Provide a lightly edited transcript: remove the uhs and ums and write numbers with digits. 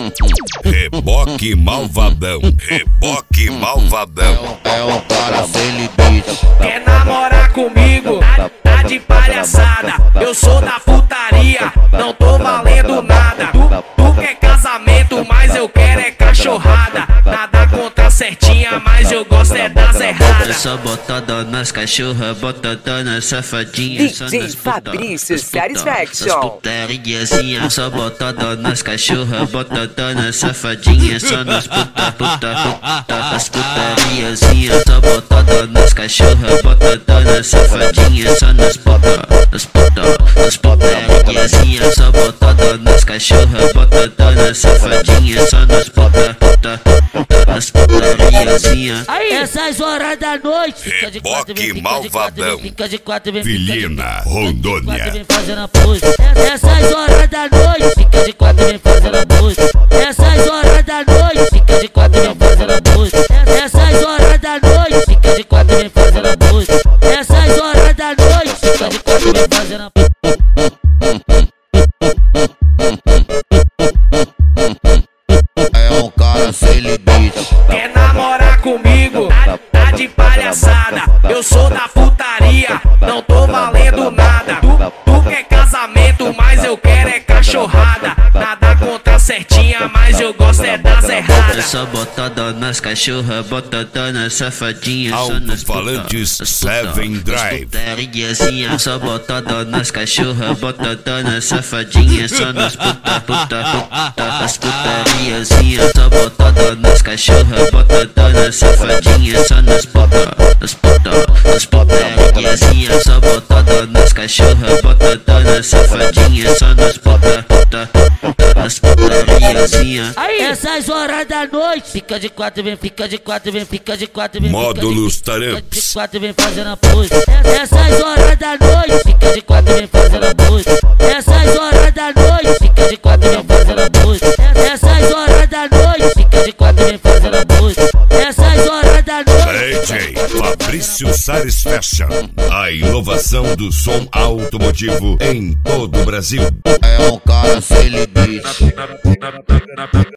Reboque malvadão, reboque malvadão. É um cara sem limite. Quer namorar comigo? Tá de palhaçada. Eu sou da putaria, não tô valendo nada. Tu quer casamento, mas eu quero é cachorrada. Nada contra a certinha, mas eu gosto é das erradas. É só botada nas cachorras, botada nas safadinhas. DJ Fabrício Satisfaction. Nas putariazinha, só botada nas cachorras, botada nas safadinhas. Só nas nas putariazinha, só botada nas cachorras, botada nas safadinhas. Só nas putariazinha, só botada nas cachorras, botada nas safadinhas. Só nas putariazinha. Essas horas da noite, fica de quatro, Reboque fica de malvadão. fica de quatro, Vilhena, Rondônia. vem fazendo a pose. Essas horas da noite, fica de quatro, vem fazendo a pose. Essas horas da noite, fica de quatro, vem fazendo a pose. Essas horas da noite, fica de quatro, vem fazendo a pose. Essas horas da noite, fica de quatro, vem fazendo a pose. É um cara sem limite. Quer namorar comigo? Tá de palhaçada. Eu sou da putaria, não tô valendo nada. Tu quer casamento, mas eu quero é cachorrada. Nada contra a certinha, mas eu gosto é das É erradas. só botada nas cachorras, botada nas safadinhas. Alto-falantes Seven Drive. Putariazinha, só botada nas cachorras, botada nas safadinhas. Só nas nas putariazinha, só botada nas cachorras, botada nas safadinhas. Só nas putariazinha, só botada nas cachorras, botada nas safadinhas. Só nas putariazinha. Essas horas da noite, fica de quatro, vem, fica de quatro, vem, fica de quatro, vem. Módulos Fica de Taramps. quatro, vem fazendo a pose. Essas horas da noite, fica de quatro, vem fazendo a pose. Essas horas da noite, fica de quatro, vem fazendo a pose. Essas horas da noite, fica de quatro, vem fazendo a pose. Essas horas da noite. DJ Fabrício Satisfaction. A inovação do som automotivo em todo o Brasil. É um cara sem limite.